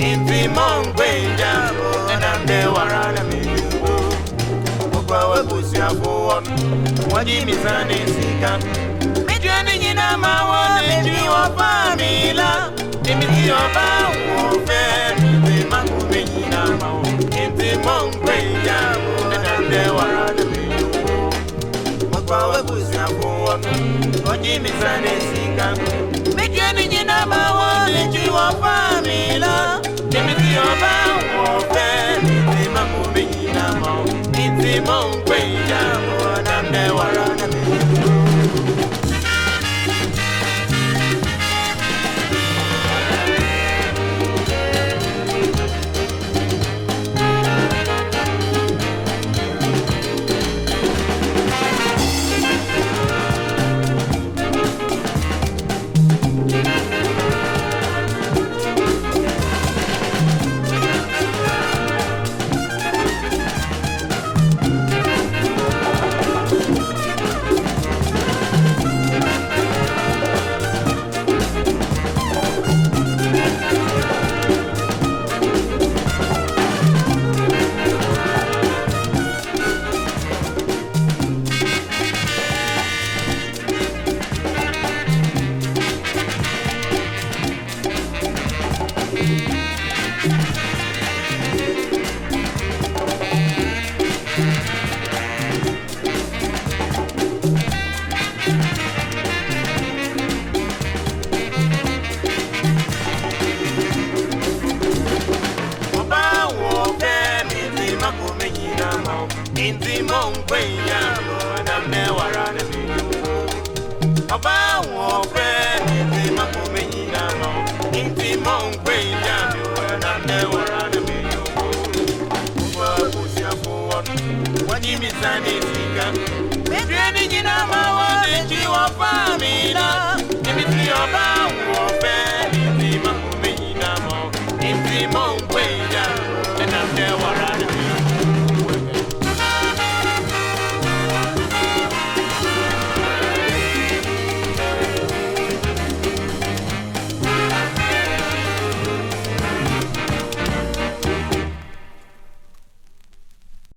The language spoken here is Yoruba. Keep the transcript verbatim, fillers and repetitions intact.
inti mongwe jabo namde warana mijugo Mokwa webusi afuwa Waji misane sika Mijuani jina mawane jiwa famila Nimiti oba uofe Inti mangwe jina mawo Inti mongwe jabo namde warana mijugo Mokwa webusi afuwa Waji misane sika Mijuani jina mawane jiwa famila Nimiti oba uofe Inti mangwe jina mawo Inti mongwe jabo namde warana mijugo Inti mongwe jabo namde warana mijugo Oba wofe inti makume nyinamo Inti mongwe jabo namde warana mijugo Mwa kusi afuwa Waji misani sika Mijuani jinama wane jiwa famila Nimiti oba